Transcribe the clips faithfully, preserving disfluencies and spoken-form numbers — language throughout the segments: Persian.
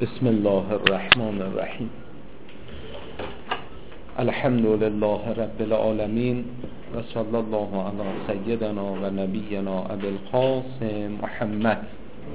بسم الله الرحمن الرحیم. الحمد لله رب العالمین و صلی الله علی سیدنا و نبینا ابی القاسم محمد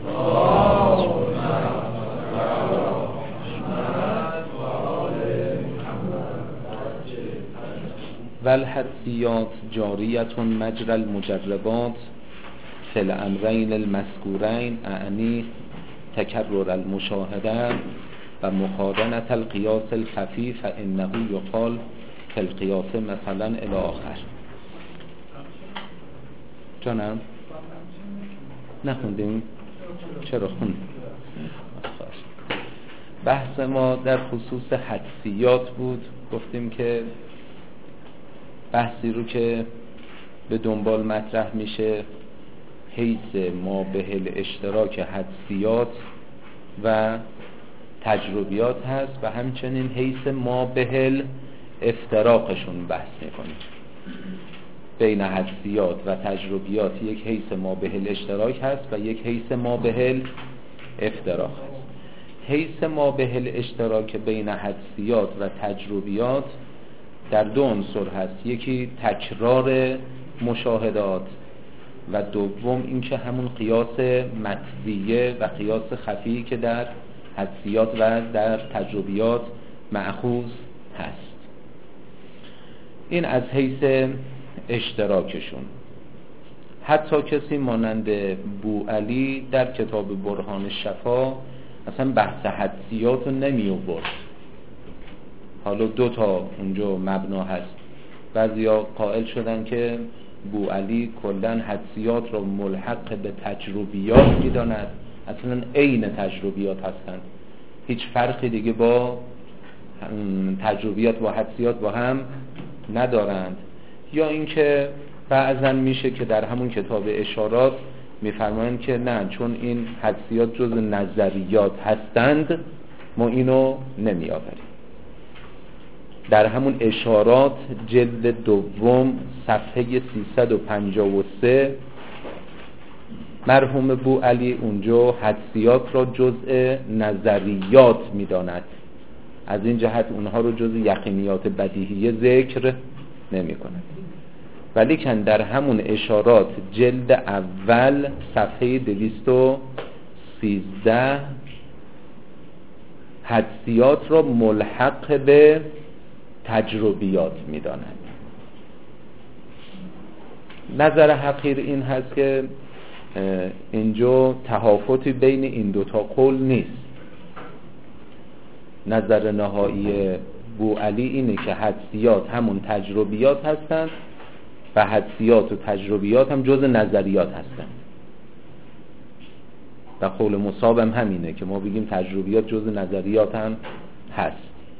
و الحدثیات جاریة مجرى المجربات فی الامرین المذکورین، اعنی تکرر المشاهده و مقارنة القیاس الخفی، فانه یقال فی القیاس مثلا الی آخر. جانم نخوندیم؟ چرا خوندیم؟ بحث ما در خصوص حدثیات بود. گفتیم که بحثی رو که به دنبال مطرح میشه حیث ما به اشتراک حدثیات و تجربیات هست و همچنین حیث ما به افتراقشون بحث میکنیم. بین حدثیات و تجربیات یک حیث ما به اشتراک هست و یک حیث ما به افتراق هست. حیث ما به اشتراک بین حدثیات و تجربیات در دو عنصر هست، یکی تکرار مشاهدات و دوم اینکه همون قیاس مطویه و قیاس خفی که در حدثیات و در تجربیات مأخوذ هست. این از حیث اشتراکشون. حتی کسی مانند بوعلی در کتاب برهان شفا اصلا بحث حدثیات رو نمی آورد. حالا دو تا اونجا مبنا هست. بعضیا قائل شدن که بوعلی کلن حدثیات رو ملحق به تجربیات می‌داند، اصلا عین تجربیات هستند، هیچ فرقی دیگه با تجربیات با حدثیات با هم ندارند. یا اینکه بعضا میشه که در همون کتاب اشارات میفرمایند که نه، چون این حدثیات جز نظریات هستند ما اینو نمیآوریم. در همون اشارات جلد دوم صفحه سیصد و پنجاه و سه مرحوم بوعلی اونجا حدثیات را جزء نظریات میداند، از این جهت اونها رو جزء یقینیات بدیهیه ذکر نمی کند. ولی که در همون اشارات جلد اول صفحه دویست و سیزده حدثیات را ملحق به تجربیات میداند. نظر حقیر این هست که اینجا تهافتی بین این دوتا قول نیست. نظر نهایی بوعلی اینه که حدثیات همون تجربیات هستند و حدثیات و تجربیات هم جز نظریات هستند و قول مصاب هم همینه که ما بگیم تجربیات جز نظریات هم هست.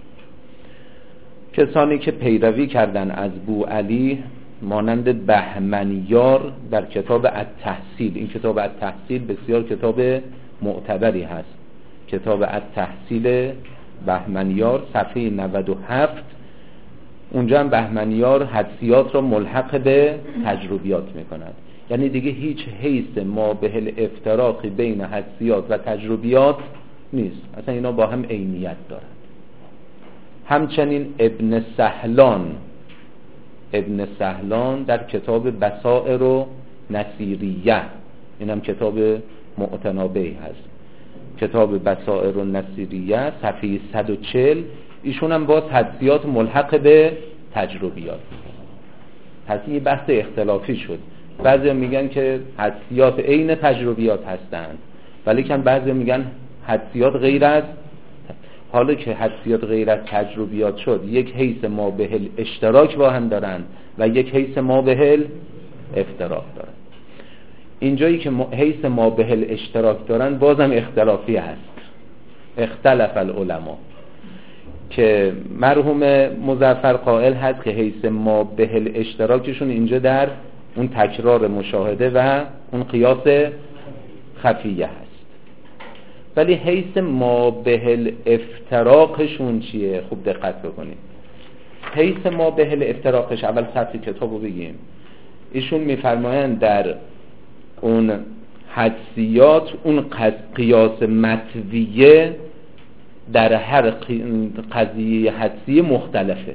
کسانی که پیروی کردن از بوعلی مانند بهمنیار در کتاب التحصیل، این کتاب التحصیل بسیار کتاب معتبری هست، کتاب التحصیل بهمنیار صفحه نود و هفت، اونجا هم بهمنیار حدثیات را ملحق به تجربیات میکند. یعنی دیگه هیچ حیث ما به افتراق بین حدثیات و تجربیات نیست، اصلا اینا با هم عینیت دارند. همچنین ابن سهلان ابن سهلان در کتاب بصائر و نصیریه، این هم کتاب معتنابی هست، کتاب بصائر و نصیریه صفحه صد و چهل، ایشون هم باز حدثیات ملحق به تجربیات. پس این بحث اختلافی شد. بعضی میگن که حدثیات عین تجربیات هستند، ولی که بعضی میگن حدثیات غیر از. حالا که حدثیات غیر از تجربیات شد، یک حیث ما به اشتراک با هم دارند و یک حیث ما به افتراق دارند. اینجایی که حیث ما به اشتراک دارند بازم اختلافی هست، اختلف العلماء، که مرحوم مظفر قائل هست که حیث ما به اشتراکشون اینجا در اون تکرار مشاهده و اون قیاس خفیه هست. ولی حیث ما به افتراقشون چیه؟ خوب دقت بکنید. حیث ما به افتراقش، اول سطر کتابو بگیم، ایشون میفرمایند در اون حدثیات اون قیاس مطویه در هر قضیه حدسی مختلفه.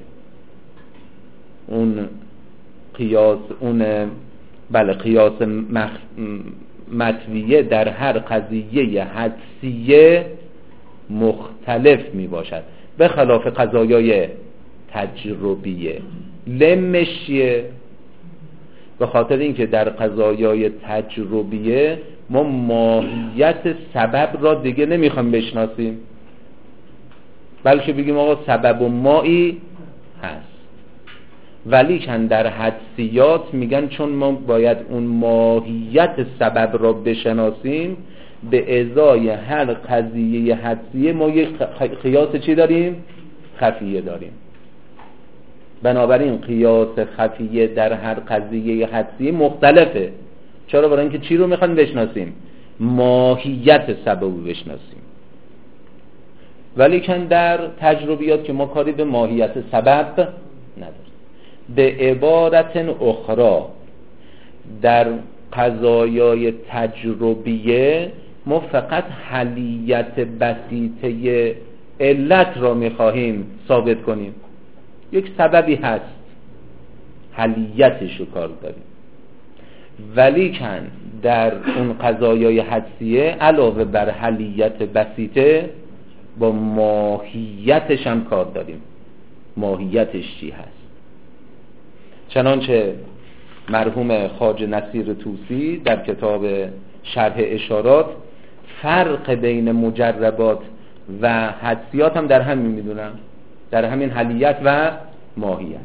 اون قیاس اون بله قیاس مخ... مطویه در هر قضیه حدسیه مختلف می باشد، به خلاف قضایای تجربیه. لمشیه به خاطر اینکه در قضایای تجربیه ما ماهیت سبب را دیگه نمیخوایم بشناسیم، بلکه بگیم آقا سبب و مایی هست. ولی کن در حدسیات میگن چون ما باید اون ماهیت سبب را بشناسیم، به ازای هر قضیه حدسیه ما یک قیاس چی داریم؟ خفیه داریم. بنابراین قیاس خفیه در هر قضیه حدسیه مختلفه. چرا؟ برای اینکه چی رو میخوایم بشناسیم؟ ماهیت سبب رو بشناسیم. ولی کن در تجربیات که ما کاری به ماهیت سبب نداریم. به عبارت اخرى در قضایای تجربیه ما فقط حلیت بسیطه علت را میخواهیم ثابت کنیم. یک سببی هست، حلیتش رو کار داریم. ولی کن در اون قضایای حدسیه علاوه بر حلیت بسیطه با ماهیتش هم کار داریم. ماهیتش چی هست؟ چنانچه مرحوم خواجه نصیر طوسی در کتاب شرح اشارات فرق بین مجربات و حدسیات هم در همین میدونم، در همین حلیت و ماهیت.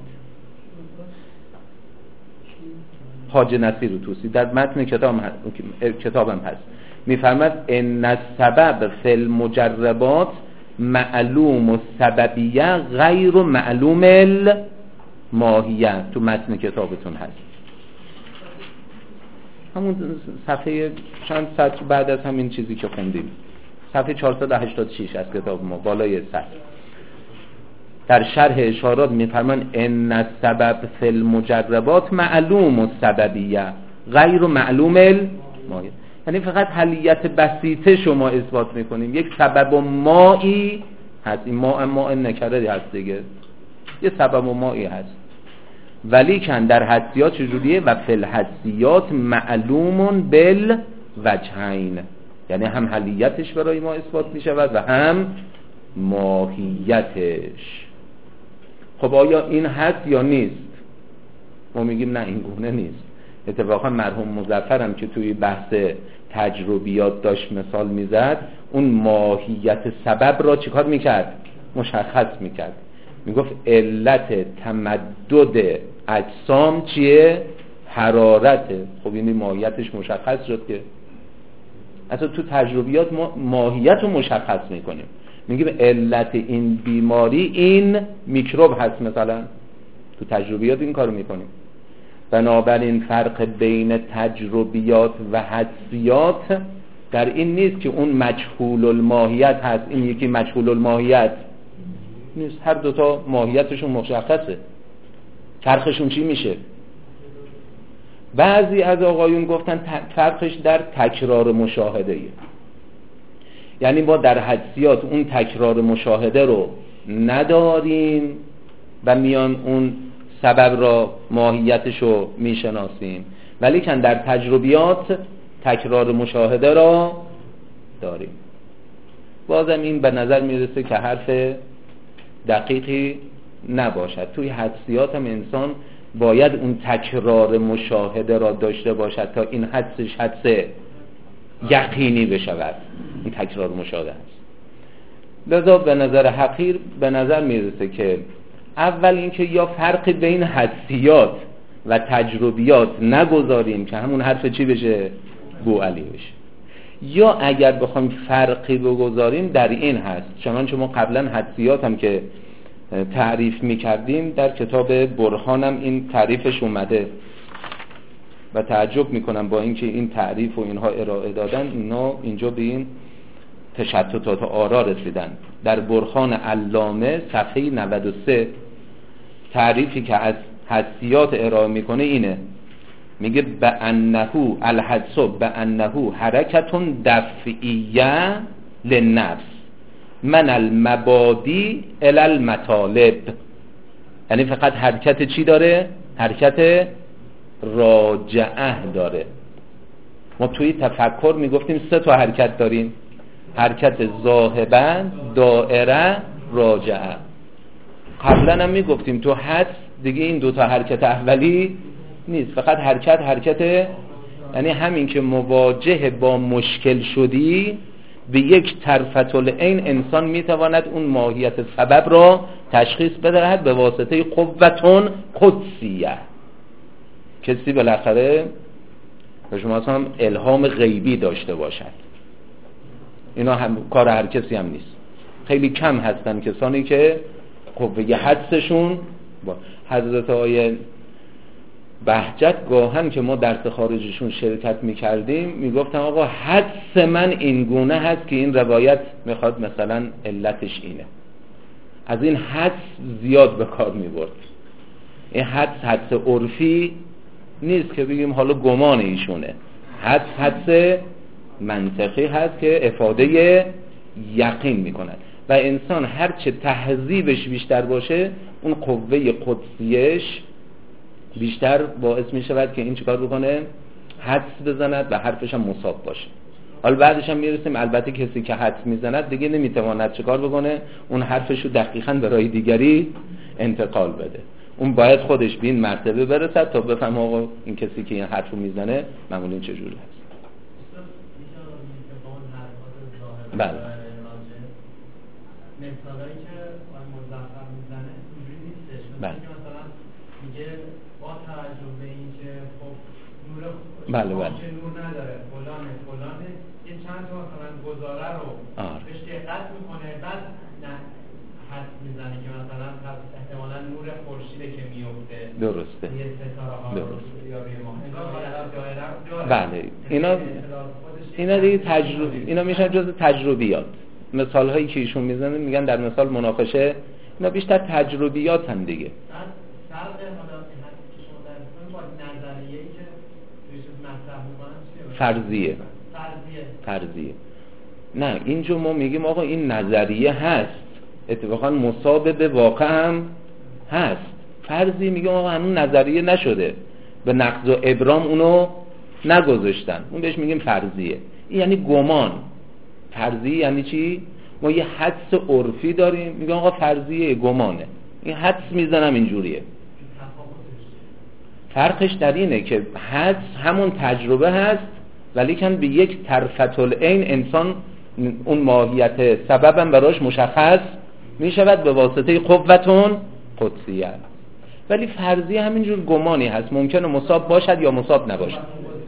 خواجه نصیر طوسی در متن کتاب کتابم هست، میفرماد ان السبب فی المجربات معلوم السببیه غیر معلوم الماهیت. تو متن کتابتون هست، همون صفحه چند سطر بعد از همین چیزی که خوندیم، صفحه چهارصد و هشتاد و شش از کتاب ما بالای سطر. در شرح اشارات میفرمان ان السبب فی المجربات معلوم السببیه غیر معلوم الماهیت. یعنی فقط حلیت بسیطه شما اثبات میکنیم، یک سبب و مایی هست. این ما ما نکردی هست دیگه، یه سبب و مایی هست. ولی کن در حدسیات چجوریه؟ و فی الحدسیات معلوم بالوجهین، یعنی هم حلیتش برای ما اثبات میشود و هم ماهیتش. خب آیا این هست یا نیست؟ ما میگیم نه، این گونه نیست. اتفاقا مرحوم مظفر هم که توی بحث تجربیات داشت مثال میزد، اون ماهیت سبب را چیکار میکرد؟ مشخص میکرد. میگفت علت تمدد اجسام چیه؟ حرارته. خب این ماهیتش مشخص شد که اصلا تو تجربیات ما ماهیت رو مشخص میکنیم، میگیم علت این بیماری این میکروب هست مثلا. تو تجربیات این کارو میکنیم. بنابراین فرق بین تجربیات و حدسیات در این نیست که اون مجهول الماهیت هست، این یکی مجهول الماهیت نیست. هر دوتا ماهیتشون مشخصه. فرقشون چی میشه؟ بعضی از آقایون گفتن فرقش در تکرار مشاهده ایه. یعنی ما در حدسیات اون تکرار مشاهده رو نداریم و میان اون سبب را ماهیتش رو میشناسیم، ولی کن در تجربیات تکرار مشاهده را داریم. بازم این به نظر میرسه که حرف دقیقی نباشد. توی حدسیات هم انسان باید اون تکرار مشاهده را داشته باشد تا این حدسش حدس یقینی بشود. این تکرار مشاهده است. لذا به نظر حقیر به نظر میرسه که اول اینکه یا فرق بین حدسیات و تجربیات نگذاریم که همون حرف چی بشه؟ بوعلی بشه. یا اگر بخوایم فرقی بگذاریم در این هست، چنانچه ما قبلا حدسیات هم که تعریف میکردیم در کتاب برهانم این تعریفش اومده و تعجب میکنم با اینکه این تعریف و اینها ارائه دادن، اینا اینجا به این تشتتات آرا رسیدن. در برهان علامه صفحه نود و سه تعریفی که از حدسیات ارائه میکنه اینه، میگه بأنه الحدس بأنه حرکت دفعیه للنفس من المبادی الی المطالب، یعنی فقط حرکت چی داره؟ حرکت راجعه داره. ما توی تفکر میگفتیم سه تا حرکت داریم، حرکت ذاهبا، دائره، راجعه. قبلا هم میگفتیم تو حدس دیگه این دوتا حرکت اولی نیست، فقط حرکت حرکت، یعنی همین که مواجه با مشکل شدی به یک طرفة العین انسان میتواند اون ماهیت سبب را تشخیص بدهد به واسطه قوتون قدسیه. کسی بالاخره به شما هم الهام غیبی داشته باشد، اینا هم کار هر کسی هم نیست. خیلی کم هستن کسانی که قوه حدسشون با حضرت آیه بهجت گاهن که ما درس خارجشون شرکت میکردیم میگفتن آقا حدس من این گونه هست که این روایت میخواد مثلا علتش اینه. از این حدس زیاد به کار میبرد. این حدس حدس عرفی نیست که بگیم حالا گمان ایشونه، حدس حدس منطقی هست که افاده یقین میکند و انسان هرچه تهذیبش بیشتر باشه اون قوه قدسیش بیشتر باعث می شود که این چیکار بکنه؟ حدس بزند و حرفش هم مصاب باشه. حالا بعدش هم میرسیم البته کسی که حدس میزند دیگه نمیتواند چیکار بکنه؟ اون حرفش رو دقیقاً برای دیگری انتقال بده. اون باید خودش به این مرتبه برسد تا بفهمه آقا این کسی که این حرف رو میزنه معمولاً چجوری هست. بله. مثالایی که مظفر میزنه اینجوری نیستش. بله. مثلا میگه با توجه به اینکه خب نور بله بله نور نداره فلانه فلانه یه چند تا مثلا گزاره رو آره. بهش دقت میکنه بعد نه حدس میزنه که مثلا احتمالاً نور خورشیده که میفته درسته یه ستاره ها درست. یا روی ماه انگار حالت دایره داره. بله اینا اینا دیگه تجربه، اینا میشن جز تجربیات. مثال هایی که ایشون میزنه میگن در مثال مناقشه، اینا بیشتر تجربیات هم دیگه. فرق حالا که شما در مثال با نظریه‌ای که توی چیز مطرح می‌کنن چیه؟ فرضیه. فرضیه. فرضیه. نه اینجا ما میگیم آقا این نظریه هست، اتفاقا مصاب به واقع هم هست. فرضی میگیم آقا هنوز نظریه نشده، به نقض و ابرام اونو نگذاشتن، اون بهش میگیم فرضیه. این یعنی گمان. فرضی یعنی چی؟ ما یه حدس عرفی داریم میگم آقا فرضیه گمانه، این حدس میزنم اینجوریه. فرقش در اینه که حدس همون تجربه هست ولیکن به یک طرفة العین انسان اون ماهیت سببم براش مشخص میشود به واسطه قوتون قدسیه. ولی فرضیه همینجور گمانی هست، ممکنه مصاب باشد یا مصاب نباشد.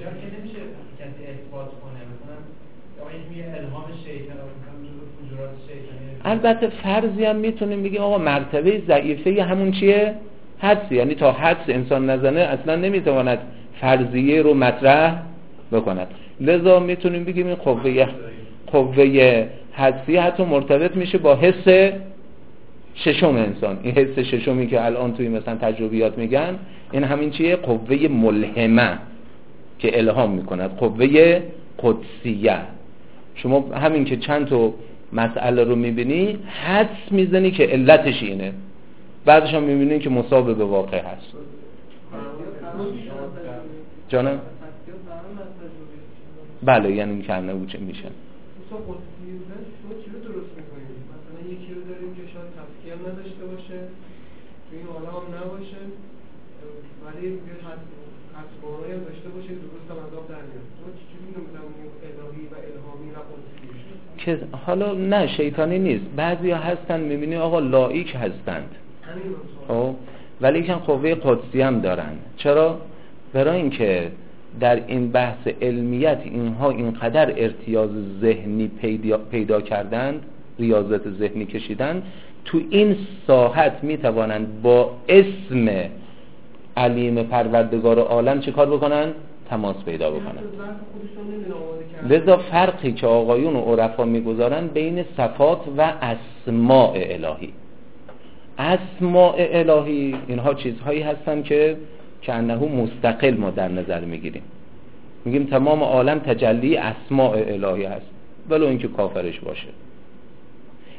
البته فرضی هم میتونیم بگیم آقا مرتبه ضعیفه همون چیه؟ حدس. یعنی تا حدس انسان نزنه اصلا نمیتواند فرضیه رو مطرح بکند. لذا میتونیم بگیم این قوه قوه حدسی حتی مرتبط میشه با حس ششم انسان. این حس ششمی که الان توی مثلا تجربیات میگن این همین چیه؟ قوه ملهمه که الهام میکند، قوه قدسیه. شما همین که چند تا مسئله رو میبینی حدس میزنی که علتش اینه، بعدش هم میبینی که مصاب به واقع هست. جانم؟ بله یعنی این کنه بوچه میشن. مثلا یکی رو داریم که شاید تفکیه هم نداشته باشه تو این عالم هم نباشه ولی یه حدس‌بانایی هم داشته باشه که درست هم عذاب در میاد. تو چجوری اینو می‌دونی الهی و الهامی و قدسی که حالا نه شیطانی نیست، بعضیا هستن میبینی آقا لایک هستند خب ولی که قوه قدسی هم دارن. چرا؟ برای اینکه در این بحث علمیت اینها اینقدر ارتیاز ذهنی پیدا, پیدا کردند، ریاضت ذهنی کشیدند، تو این ساحت میتوانند با اسم علیم پروردگار عالم چه کار بکنن؟ تماس پیدا بکنن. لذا فرقی که آقایون و عرفا میگذارن بین صفات و اسماء الهی. اسماء الهی اینها چیزهایی هستن که که انه مستقل ما در نظر میگیریم، میگیم تمام عالم تجلی اسماء الهی هست ولو اینکه کافرش باشه.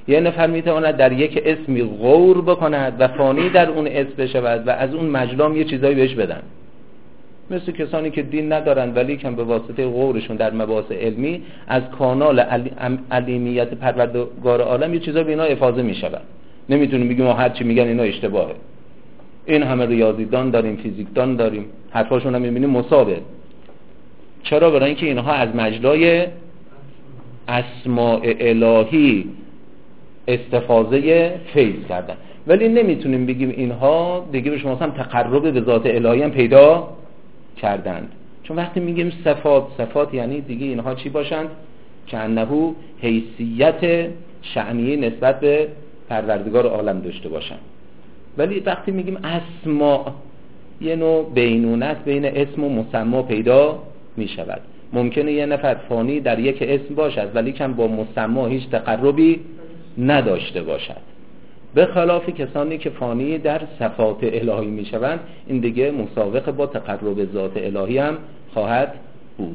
یه نفر میتواند در یک اسمی غور بکند و فانی در اون اسم بشود و از اون مجلام یه چیزایی بهش بدن، مثل کسانی که دین ندارن ولی که به واسطه غورشون در مباحث علمی از کانال علیمیت پروردگار عالم یه چیزا به اینا افاضه میشود. نمیتونیم بگیم ما هر چی میگن اینا اشتباهه. این همه ریاضیدان داریم، فیزیکدان داریم، حرفاشون هم میبینیم مساوی. چرا؟ برای اینکه اینها از مجلای اسماء الهی استفاضه فیض کردن، ولی نمیتونیم بگیم اینها دیگه به شما هم تقرب به ذات الهی هم پیدا کردند. چون وقتی میگیم صفات، صفات یعنی دیگه اینها چی باشند؟ که انه حیثیت شأنی نسبت به پروردگار عالم داشته باشند. ولی وقتی میگیم اسماء، یه نوع بینونت بین اسم و مسما پیدا میشود. ممکنه یه نفر فانی در یک اسم باشد ولی کم با مسما هیچ تقربی نداشته باشد، به خلاف کسانی که فانی در صفات الهی میشوند، این دیگه مسابقه با تقرب ذات الهی هم خواهد بود.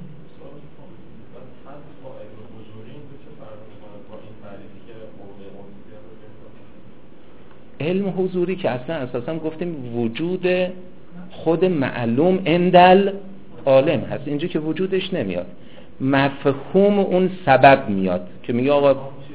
علم حضوری که اصلا اساسا گفتیم وجود خود معلوم اندل عالم هست، اینجا که وجودش نمیاد، مفهوم اون سبب میاد که میگه آقا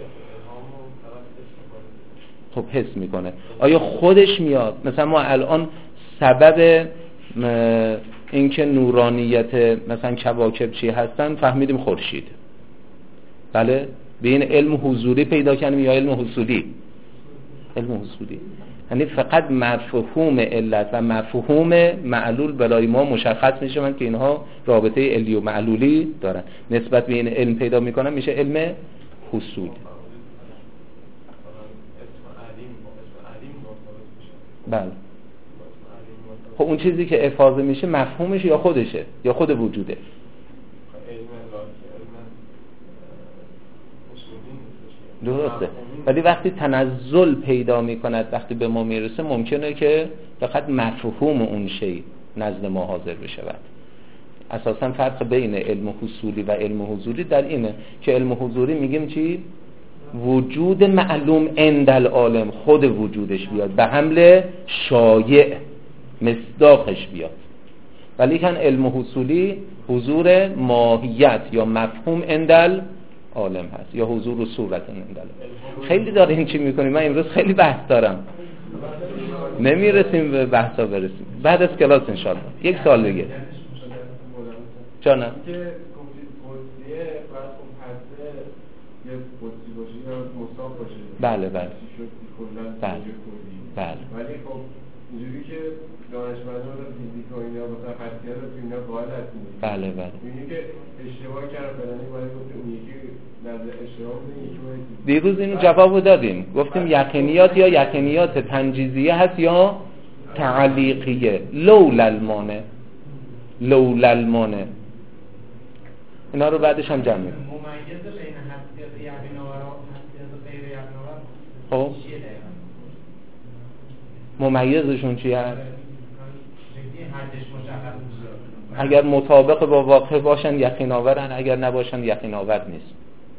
خب حس میکنه. آیا خودش میاد؟ مثلا ما الان سبب اینکه نورانیت مثلا کواکب چی هستن فهمیدیم خورشید، بله، به این علم حضوری پیدا کردیم یا علم حصولی؟ علم حصولی، یعنی فقط مفهوم علت و مفهوم معلول برای ما مشخص میشوند که اینها رابطه علی و معلولی دارن، نسبت به این علم پیدا میکنن، میشه علم حصول. بله. خب اون چیزی که افاضه میشه مفهومش یا خودشه یا خود وجوده؟ درسته. ولی وقتی تنزل پیدا میکند، وقتی به ما میرسه، ممکنه که فقط مفهوم اون شی نزد ما حاضر بشود. اساسا فرق بین علم حصولی و علم حضوری در اینه که علم حضوری میگیم چی؟ وجود معلوم اندل عالم، خود وجودش بیاد، به حمل شایع مصداقش بیاد. ولی کن علم حصولی حضور ماهیت یا مفهوم اندل عالم هست یا حضور و صورت اندل. خیلی داریم چی میکنیم، من امروز خیلی بحث دارم، نمیرسیم به بحثا برسیم، بعد از کلاس انشالله یک سال دیگه. جانم بله بله بله بله. ولی خب اینجوری که دانشمندان و فیزیک و اینا مثلا خاصیت رو اینا قائل هستن. بله بله. می‌بینی که اشتباه کردن، فلانی باید گفت اون یکی نظر اشتباه بوده، یکی دیروز اینو جوابو دادیم، گفتیم یقینیات یا یقینیات تنجیزیه هست یا تعلیقیه. لولا المانع، لولا المانع، اینا رو بعدش هم جمع می‌کنیم. ممیز بین حسیت یقین‌آور و حسیت غیر یقین‌آور خب ممیزشون چی هست؟ اگر مطابق با واقع باشن یقین آورن، اگر نباشن یقین آور نیست.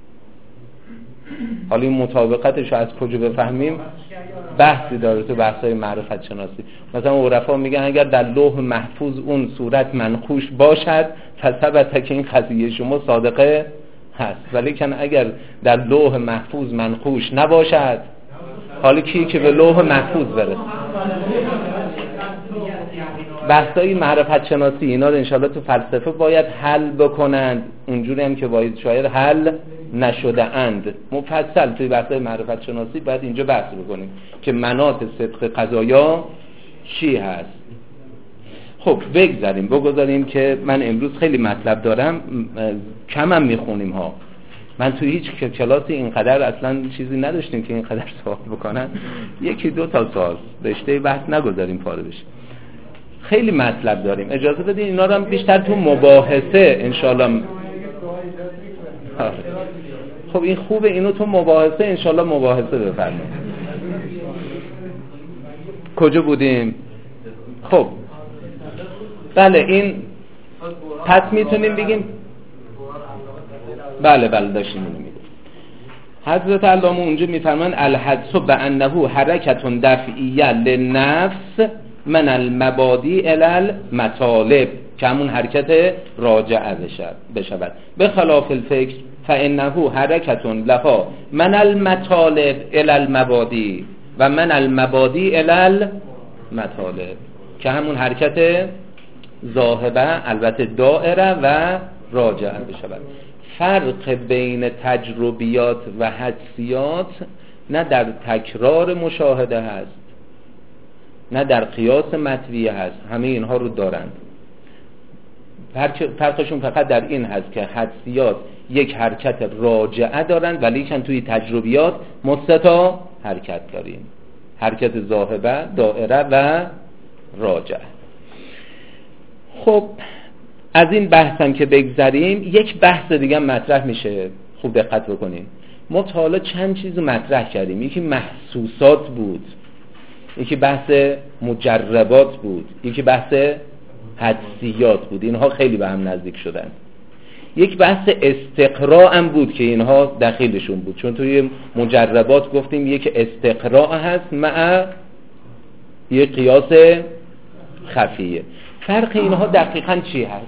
حالا این مطابقتش رو از کجا بفهمیم بحثی داره تو بحث‌های معرفت شناسی. مثلا عرفا میگن اگر در لوح محفوظ اون صورت منقوش باشد فثبت که این قضیه شما صادقه هست، ولی کن اگر در لوح محفوظ منقوش نباشد، حالا کی که به لوح محفوظ برسه. بحثای معرفت شناسی اینا رو انشالله تو فلسفه باید حل بکنند، اونجوری هم که باید شاید حل نشده اند. مفصل توی بحثای معرفت شناسی باید اینجا بحث بکنیم که مناط صدق قضایا چی هست. خب بگذاریم بگذاریم که من امروز خیلی مطلب دارم، کمم میخونیم ها. من توی هیچ کلاسی اینقدر اصلا چیزی نداشتیم که اینقدر سوال بکنن، یکی دو تا سوال رشته بحث نگذاریم پاره بشه. خیلی مطلب داریم، اجازه بدین اینا رو هم بیشتر تو مباحثه انشالله. خب این خوبه، اینو تو مباحثه انشالله مباحثه بفرمایید. کجا بودیم؟ خب بله، این پس میتونیم بگیم بله بله داشتیم اینو میگم. حضرت علامه اونجا میفرمان الحدث بانه حرکت دفعیه للنفس من المبادی الی المطالب، که همون حرکت راجعه بشود. به خلاف الفکر فانه حرکت لها من المطالب الی المبادی و من المبادی الی المطالب، که همون حرکت ذاهبه البته دائره و راجعه بشود. فرق بین تجربیات و حدسیات نه در تکرار مشاهده هست نه در قیاس مطویه هست، همه اینها رو دارند. فرقشون فقط در این هست که حدسیات یک حرکت راجعه دارند ولی چند توی تجربیات مستتا حرکت داریم، حرکت ذاهبه، دائره و راجعه. خب از این بحثم که بگذریم، یک بحث دیگه مطرح میشه، خوب دقت بکنیم. ما تا حالا چند چیزو مطرح کردیم، یکی محسوسات بود، یکی بحث مجربات بود، یکی بحث حدسیات بود، اینها خیلی به هم نزدیک شدن. یک بحث استقراء هم بود که اینها دخیلشون بود، چون توی مجربات گفتیم یک استقراء هست مع یک قیاس خفیه. فرق اینها دقیقاً چی هست؟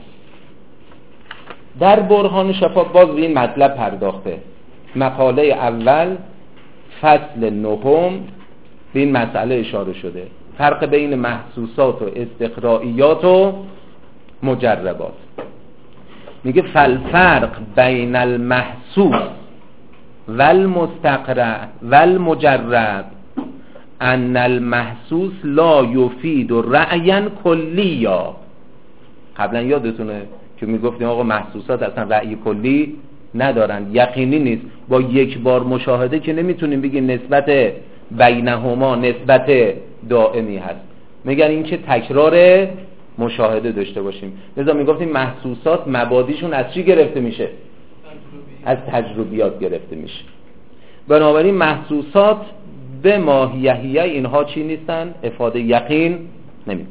در برهان شفا باز به این مطلب پرداخته. مقاله اول فصل نهم به این مسئله اشاره شده، فرق بین محسوسات و استقرائیات و مجربات. میگه فالفرق بین المحسوس والمستقرع والمجرب ان المحسوس لا یفید رأیا کلیا. قبلا یادتونه که میگفتیم آقا محسوسات اصلا رأی کلی ندارن، یقینی نیست. با یک بار مشاهده که نمیتونیم بگیم نسبت بینهما نسبت دائمی هست، میگن این که تکرار مشاهده داشته باشیم. لذا میگفتیم محسوسات مبادیشون از چی گرفته میشه؟ از تجربیات گرفته میشه. بنابراین محسوسات به ماهیهیه اینها چی نیستن؟ افاده یقین نمی.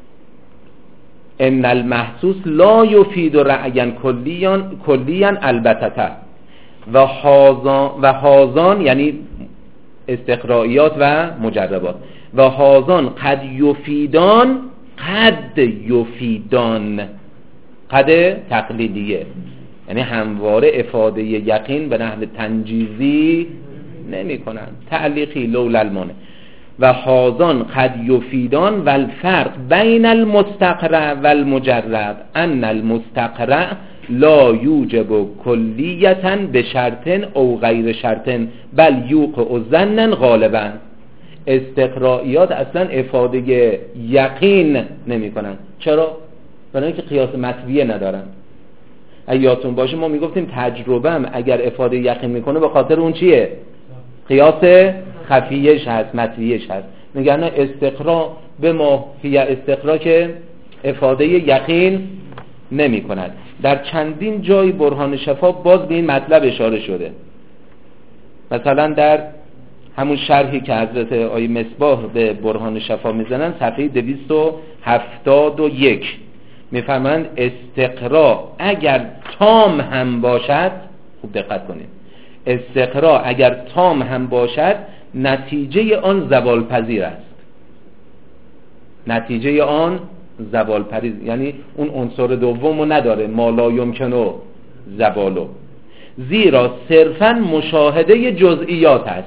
ان المحسوس لا یفید رأیا کلیان کلیان البته و هازان و هازان یعنی استقرائیات و مجربات و هازان قد یفیدان قد یفیدان قد تقلیدیه، یعنی همواره افاده یقین به نحو تنجیزی نمی کنن، تعلیقی لولا المانع. و هازان قد یفیدان و الفرق بین المستقرع و المجرب ان المستقرع لا یوجب کلیتا به شرطن او غیر شرطن بل یوقع ظنا غالبا. استقرائیات اصلا افاده یقین نمی کنن. چرا؟ برای اینکه قیاس مطویه ندارن. یادتون باشه ما میگفتیم تجربه هم اگر افاده یقین میکنه به خاطر اون چیه؟ قیاس خفیهش هست، مطویهش هست. میگن استقرا به ما هی استقرا که افاده یقین نمی کند. در چندین جای برهان شفا باز به این مطلب اشاره شده. مثلا در همون شرحی که حضرت آیه مصباح به برهان شفا میزنن صفحه دویست و هفتاد و یک میفرمایند استقرا اگر تام هم باشد، خوب دقت کنید، استقرا اگر تام هم باشد نتیجه آن زوال پذیر است. نتیجه آن زوال پذیر یعنی اون عنصر دومو نداره، ما لا یمکنو زوالو، زیرا صرفا مشاهده جزئیات است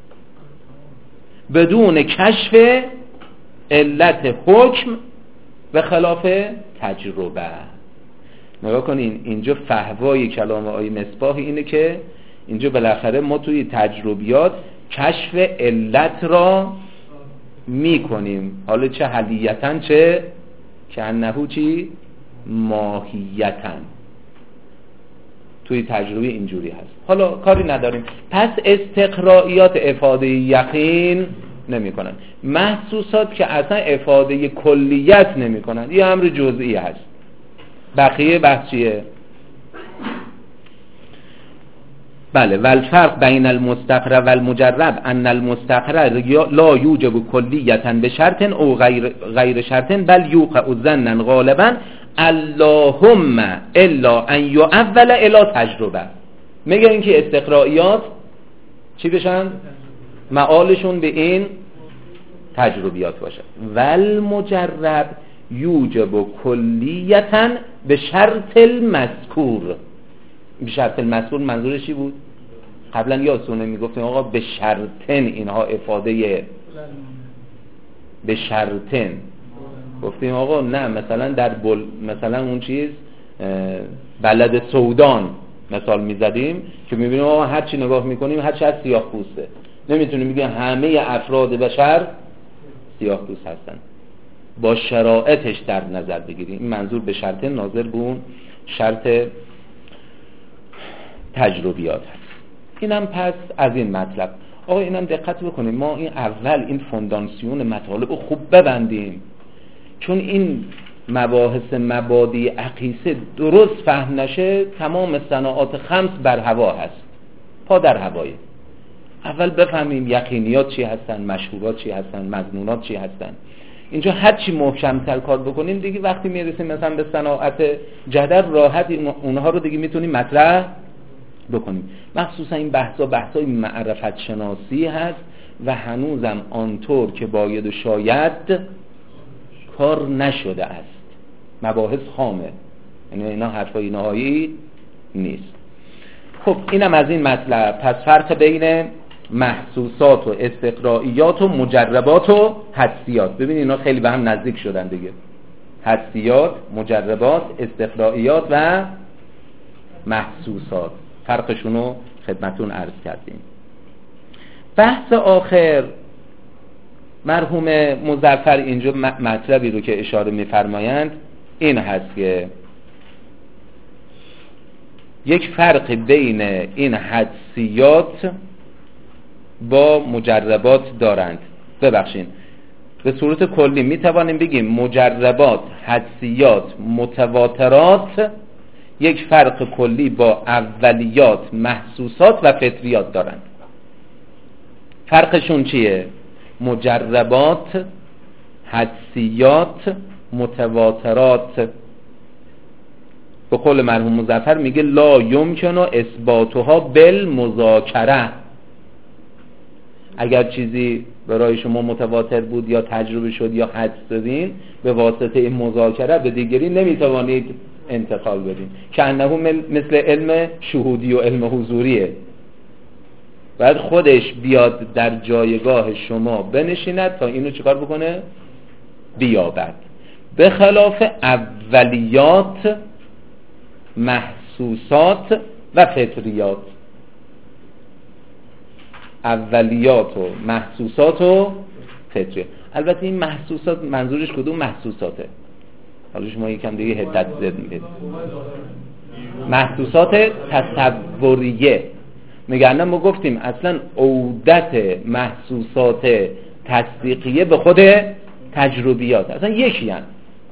بدون کشف علت حکم به خلاف تجربه. نگاه کنین اینجا فهوای کلام آیه مصباح اینه که اینجا بالاخره ما توی تجربیات کشف علت را می کنیم، حالا چه حلیتن چه که انهو چی ماهیتن. توی تجربه اینجوری هست. حالا کاری نداریم. پس استقرائیات افاده یقین نمی کنن، محسوسات که اصلا افاده کلیت نمی کنن، یه امر جزئی هست. بقیه بحث چیه؟ بله والفرق بین المستقر و المجرب ان المستقر لا یوجب کلیتا به شرط او غیر غیر شرط بل یوقع ظنا غالبا اللهم الا ان یؤول الی تجربه. میگه اینکه استقرائیات چی بشن؟ معالشون به این تجربیات باشه. ول مجرب یوجب کلیتاً به شرط المذکور. به شرط المذکور منظورش چی بود؟ قبلا یادتونه میگفتیم آقا به شرطن اینها افاده به شرطن گفتیم آقا نه مثلا در بل مثلا اون چیز بلد سودان مثال میزدیم که میبینیم آقا هر چی نگاه میکنیم هر چی از سیاه پوسته، نمیتونیم بگیم همه افراد بشر سیاه پوست هستن، با شرایطش در نظر بگیریم. این منظور به شرط ناظر به اون شرط تجربیات هست. اینم پس از این مطلب. آقا اینم دقت بکنیم، ما این اول این فونداسیون مطالب رو خوب ببندیم، چون این مباحث مبادی عقیسه درست فهم نشه تمام صناعات خمس بر هوا هست، پا در هوایه. اول بفهمیم یقینیات چی هستن، مشهورات چی هستن، مظنونات چی هستن. اینجا هر چی محکم‌تر کار بکنیم دیگه وقتی میرسیم مثلا به صناعت جدل راحت اونها رو دیگه میتونیم مطرح بکنیم. مخصوصا این بحثا بحثای معرفت شناسی هست و هنوزم آنطور که باید و شاید کار نشده است، مباحث خامه، یعنی اینا حرفای نهایی نیست. خب اینم از این مطلب. پس فرق بین محسوسات و استقرائیات و مجربات و حدسیات، ببین اینا خیلی به هم نزدیک شدن دیگه. حدسیات، مجربات، استقرائیات و محسوسات، فرقشونو خدمتون عرض کردیم. بحث آخر مرحوم مظفر اینجا مطلبی رو که اشاره می‌فرمایند این هست که یک فرق بین این حدسیات با مجربات دارند. ببخشید به صورت کلی میتوانیم بگیم مجربات، حدسیات، متواترات یک فرق کلی با اولیات، محسوسات و فطریات دارند. فرقشون چیه؟ مجربات، حدسیات، متواترات به قول مرحوم مظفر میگه لا یمکن اثباتها بالمذاکره. اگر چیزی برای شما متواتر بود یا تجربه شد یا حدس دادین، به واسطه این مذاکره به دیگری نمیتوانید انتقال بدین، که انه مثل علم شهودی و علم حضوریه. باید خودش بیاد در جایگاه شما بنشیند تا اینو چیکار بکنه؟ بیابد. به خلاف اولیات، محسوسات و فطریات. اولیات و محسوسات و فطریات. البته این محسوسات منظورش کدوم محسوساته؟ حالا شما یکم دیگه حدت زد میدید. محسوسات تصوریه. میگن ما گفتیم اصلا عودت محسوسات تصدیقیه به خود تجربیات اصلا یکی هست،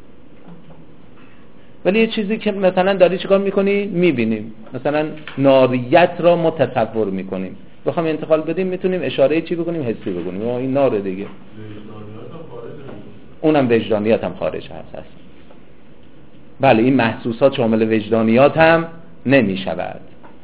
ولی یه چیزی که مثلا داری چیکار میکنی میبینیم، مثلا ناریت را متصور میکنیم، بخوام انتقال بدیم میتونیم اشاره چی بکنیم؟ حسی بکنیم. یا این ناره دیگه، اونم وجدانیات هم خارج هست, هست. بله این محسوسات شامل وجدانیات هم نمیشود.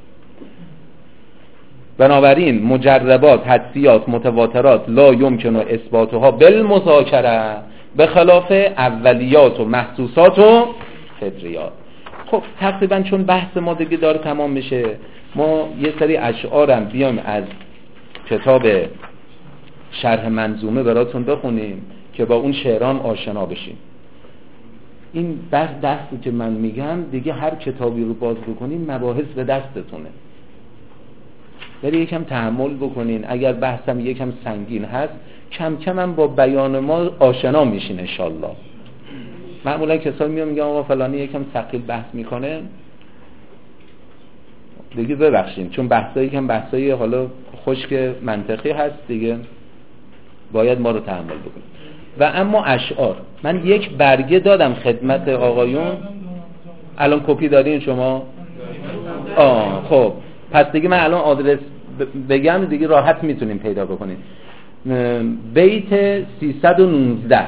بنابراین مجربات، حدسیات، متواترات لا یمکن اثباتها بالمذاکره، به خلاف اولیات و محسوسات و فطریات. خب تقریبا چون بحث ما دیگه داره تمام میشه، ما یه سری اشعارم بیایم از کتاب شرح منظومه براتون بخونیم که با اون شعرام آشنا بشیم. این بحث دستی که من میگم دیگه هر کتابی رو باز بکنین مباحث به دستتونه، ولی یکم تحمل بکنین. اگر بحثم یکم سنگین هست کم کم هم با بیان ما آشنا میشین انشالله. معمولا کسایی میان میگن آقا فلانی یکم ثقیل بحث میکنه، دیگه ببخشین چون بحثایی یکم بحثایی حالا خشک منطقی هست دیگه باید ما رو تحمل بکنیم. و اما اشعار من یک برگه دادم خدمت آقایون، الان کپی دارین شما؟ آه خب پس دیگه من الان آدرس بگم دیگه راحت میتونیم پیدا بکنیم. بیت سیصد و نوزده،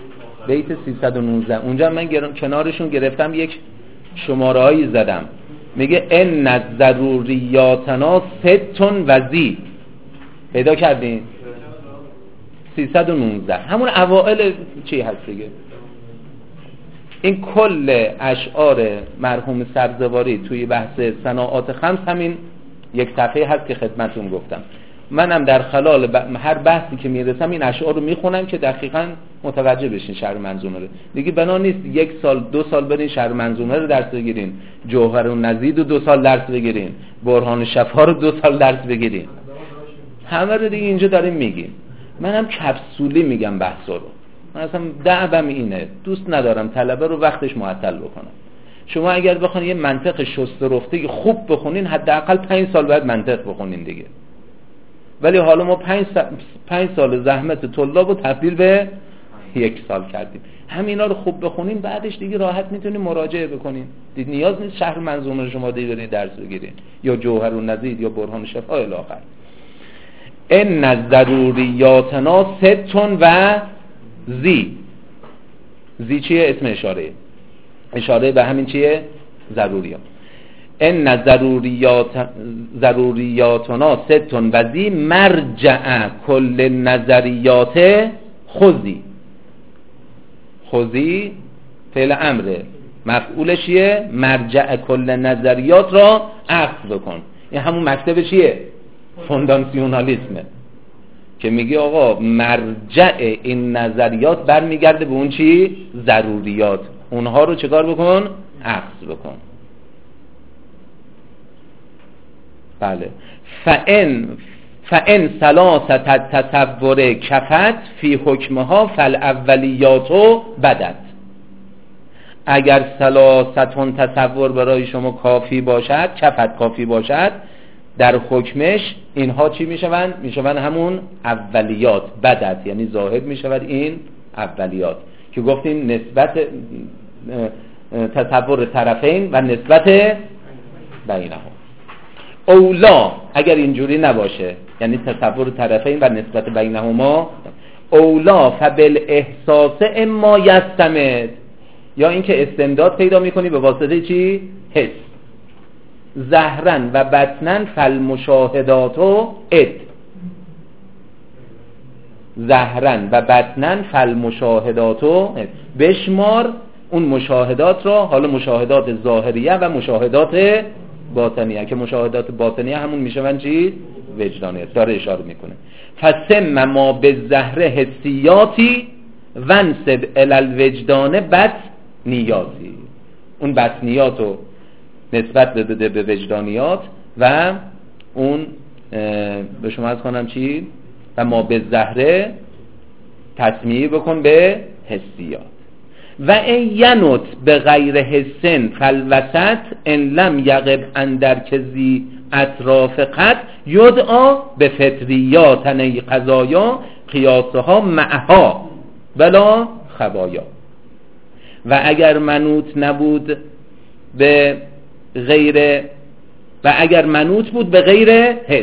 بیت سیصد و نوزده اونجا من گرم کنارشون گرفتم یک شماره هایی زدم، میگه ان الضروریاتنا ستون و زی. پیدا کردین؟ سیصد و نوزده همون اوائل چی هست دیگه. این کل اشعار مرحوم سبزواری توی بحث صناعات خمس همین یک صفحه هست که خدمتتون گفتم. منم در خلال ب... هر بحثی که میرسم این اشعار رو میخونم که دقیقاً متوجه بشین شرح منظومه رو. دیگه بنا نیست یک سال دو سال برین شرح منظومه رو درس بگیرین، جوهر و نزید رو دو سال درس بگیرین، برهان شفا رو دو سال درس بگیرین. همه رو دیگه اینجا داریم میگیم. منم کپسولی میگم بحثا رو. من اصلا دعوام اینه، دوست ندارم طلبه رو وقتش معطل بکنم. شما اگر بخواید یه منطق شسته رفته خوب بخونین حداقل پنج سال باید منطق بخونین دیگه. ولی حالا ما پنج, سا... پنج سال زحمت طلاب رو تبدیل به یک سال کردیم. همینا رو خوب بخونین بعدش دیگه راحت میتونین مراجعه بکنین. دیگه نیاز نیست شرح منظومه رو شما دیگه برید درس بگیرین یا جوهر و نزید یا برهان شفا الی آخر. ان الضروریاتنا ستون و زی. زی چیه؟ اسم اشاره، اشاره به همین چیه؟ ضروریات. ان ضروریات ضروریاتنا ستون و زی مرجع کل نظریات خذی. خذی فعل امره، مفعولش چیه؟ مرجع کل نظریات را اخذ بکن. این همون مکتب چیه؟ فونداسیونالیسمه که میگه آقا مرجع این نظریات برمیگرده به اون چی؟ ضروریات. اونها رو چکار بکن؟ اخذ بکن. بله. فان فان ثلاثه التصور کفت فی حکمها فالاولیات بدت. اگر ثلاثتون تصور برای شما کافی باشد، کفت کافی باشد، در حکمش اینها چی میشوند؟ میشوند همون اولیات. بدت یعنی ظاهر میشود این اولیات که گفتیم نسبت تصور طرفین و نسبت بینهم. اولا اگر اینجوری نباشه یعنی تصور طرفین و نسبت بینهما، اولا فبالاحساس اما یستمد، یا اینکه استمداد پیدا میکنی به واسطه چی؟ حس. ظهرن و بطنن فالمشاهدات و اد. ظهرن و بطنن فالمشاهدات و اد. بشمار اون مشاهدات را، حالا مشاهدات ظاهریه و مشاهدات باطنیه که مشاهدات باطنیه همون میشون چی؟ وجدانیه. داره اشاره میکنه فسم ما به ظهر حسیاتی ونسب الالوجدان بطنیاتی. اون بطنیاتو نسبت بده به وجدانیات و اون به شما از کنم چی؟ و ما به ظهره تسمیه بکن به حسیات. و این ینوت به غیر حسن فالوسط ان لم یغب اندر کزی اطراف قد یدعا به فطریاتن قضایا قیاسها معها بلا خبایا. و اگر منوط نبود به غیر و اگر منوط بود به غیر حس،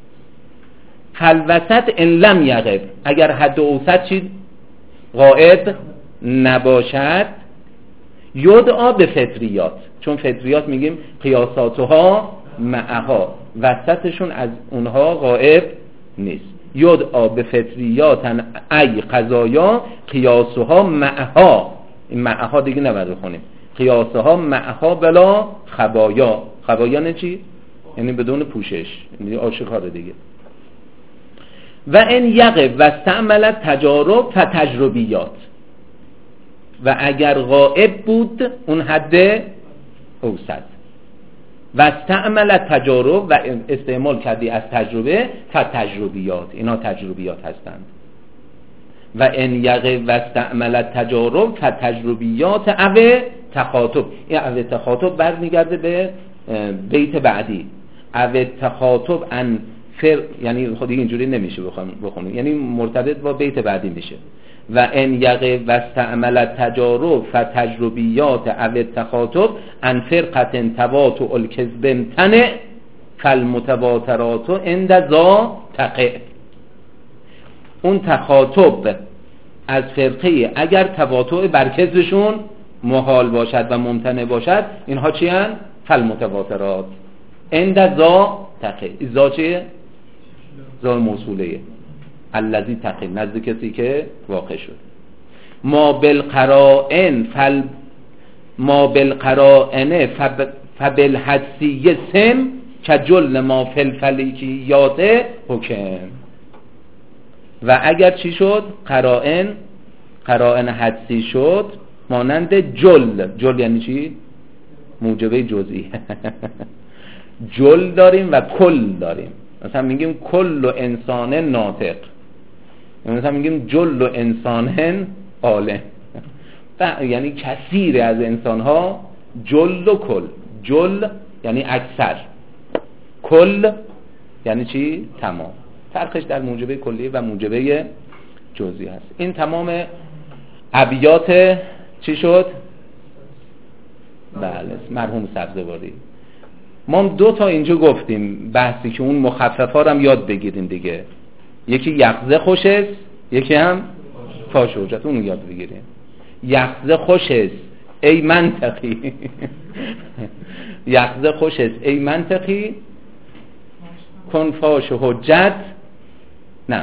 فالوسط ان لم یغب اگر حد اوسط چی غائب نباشد، یدعا به فطریات، چون فطریات میگیم قیاساتها معها، وسطشون از اونها غائب نیست. یدعا به فطریات ای قضایا قیاسها معها. این معها دیگه نباید بخونیم. قیاسها معها بلا خبایا. خبایا نه چی؟ یعنی بدون پوشش، یعنی آشکار دیگه. و ان یقب و استعمل تجارب و تجربیات. و اگر غائب بود اون حد اوسط و استعمل تجارب و استعمال کردی از تجربه و تجربیات، اینا تجربیات هستند. و ان یقب و استعمل تجارب و تجربیات او تخاطب. این او تخاطب برمیگرده به بیت بعدی. او تخاطب ان فر، یعنی خود اینجوری نمیشه بخونیم، یعنی مرتبط با بیت بعدی میشه. و ان یقب و استعمل تجارب و تجربیات او تخاطب ان فرقه تواتع الکذب تنع فالمتواترات عند ذا تقع. اون تخاطب از فرقه اگر تواتع بر کذبشون محال باشد و ممتنع باشد، اینها چی هن؟ فالمتواترات عند ذا تقی. ذا چیه؟ ذا موصوله الذی تقی، نزد کسی که واقع شد. ما بالقرائن فل ما بالقرائن فب... فبالحدسی سم کجل ما فی الفلکیات حکم. و اگر چی شد؟ قرائن قرائن حدسی شد مانند جل. جل یعنی چی؟ موجبه جزئی. جل داریم و کل داریم. مثلا میگیم کل انسان ناطق، مثلا میگیم جل انسان عالم، یعنی کثیر از انسان ها جل و کل. جل یعنی اکثر، کل یعنی چی؟ تمام. فرقش در موجبه کلی و موجبه جزئی هست. این تمام ابیات چی شد؟ بله، مرحوم سبزواری. ما دو تا اینجا گفتیم بحثی که اون مخففا رو هم یاد بگیریم دیگه. یکی یقظه خوش است، یکی هم فاش حجت. اون رو یاد بگیریم. یقظه خوش است ای منطقی. یقظه خوش است ای منطقی کن فاش حجت. نه،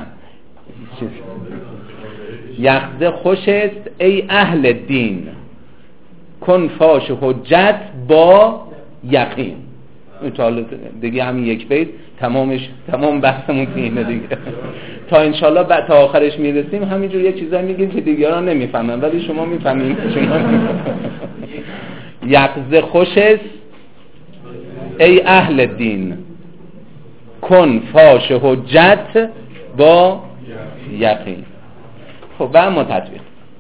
یقظه خوش است ای اهل دین کن فاش حجت با یقین. این دیگه همین یک بیت تمامش، تمام بحثمون اینه دیگه. تا انشالله بعد تا آخرش میرسیم همینجور یه چیزایی میگیم که دیگران نمیفهمن ولی شما میفهمین. یقظه خوش است ای اهل دین کن فاش حجت با یقین. خب و اما تطبیق.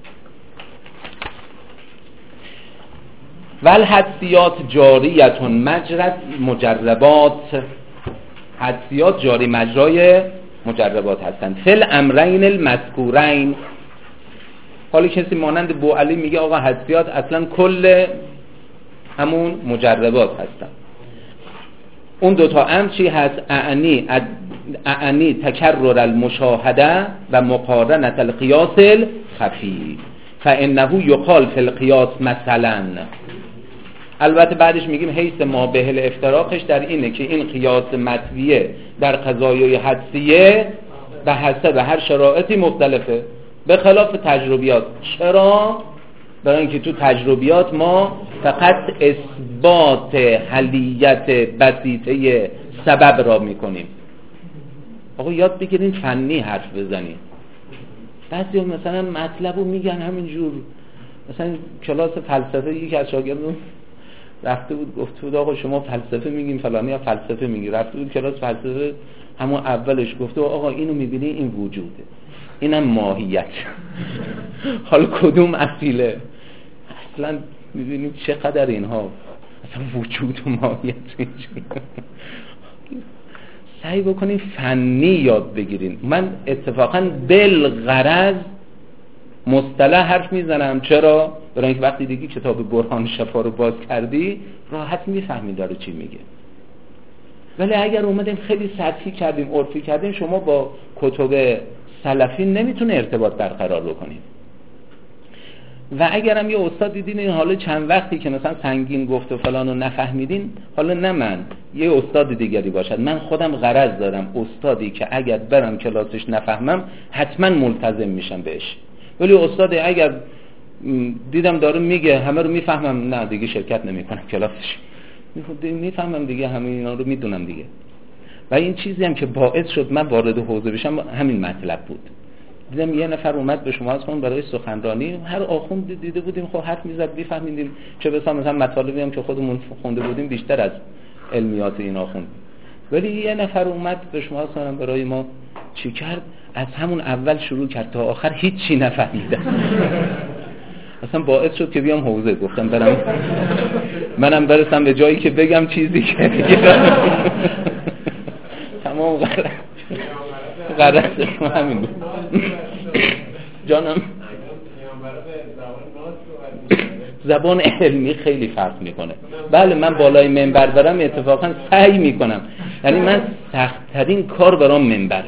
والحدسیات جاریتون مجرد مجربات. حدسیات جاری مجرای مجربات هستند. فل امرین المذکورین. حالا کسی مانند بوعلی میگه آقا حدسیات اصلا کل همون مجربات هستن. اون دوتا امر چی هست؟ اعنی اعنی تکرر المشاهده و مقارنت القیاس الخفی فانه یقال فی القیاس مثلا. البته بعدش میگیم حیث ما به الافتراقش در اینه که این قیاس مطویه در قضایای حدسیه به حسب هر شرایطی مختلفه، به خلاف تجربیات. چرا؟ برای اینکه تو تجربیات ما فقط اثبات حلیت بسیطه سبب را میکنیم. آقا یاد بگیرین فنی حرف بزنین. بعضی مثلا مطلبو میگن همینجور. مثلا کلاس فلسفه یکی از شاگردان رفته بود گفته بود آقا شما فلسفه میگین فلانی یا فلسفه میگی. رفته بود کلاس فلسفه همون اولش گفته آقا اینو میبینی این وجوده، اینم ماهیت. حالا کدوم اصیله؟ اصلا میبینیم چقدر اینها اصلا وجود و ماهیت. سعی بکنین فنی یاد بگیرین. من اتفاقا بالغرض مصطلح حرف میزنم. چرا؟ برای اینکه وقتی دیگه کتاب برهان شفا رو باز کردی راحت میفهمی داره چی میگه. ولی اگر اومدیم خیلی سطحی کردیم، عرفی کردیم، شما با کتب سلفی نمیتونه ارتباط برقرار بکنیم. و اگرم یه استاد دیدین این حالا چند وقتی که مثلا سنگین گفت و فلان رو نفهمیدین، حالا نه من، یه استاد دیگری باشد. من خودم غرض دارم استادی که اگر برم کلاسش نفهمم حتما ملتزم میشم بهش. ولی استاد اگر دیدم داره میگه همه رو میفهمم، نه دیگه شرکت نمیکنم کلاسش. میفهمم دیگه، همه اینا رو میدونم دیگه. و این چیزی هم که باعث شد من وارد حوزه بشم همین مطلب بود. دیدم یه نفر اومد به شما از خون برای سخنرانی، هر آخوند دیده بودیم خب حرف میزد میفهمیدیم، چه بسا مثلا مطالبی هم که خودمون خونده بودیم بیشتر از علمیات این آخوند. ولی یه نفر اومد به شما از خون برای ما چی کرد؟ از همون اول شروع کرد تا آخر هیچی نفهمیدم. اصلا باعث شد که بیام حوزه. گفتم برم منم برسم به جایی که بگم چیزی که تمام غلط غلط همین بود. جانم زبان علمی خیلی فرق میکنه. بله من بالای منبر برم اتفاقا سعی میکنم، یعنی من سخت‌ترین کار برام منبره.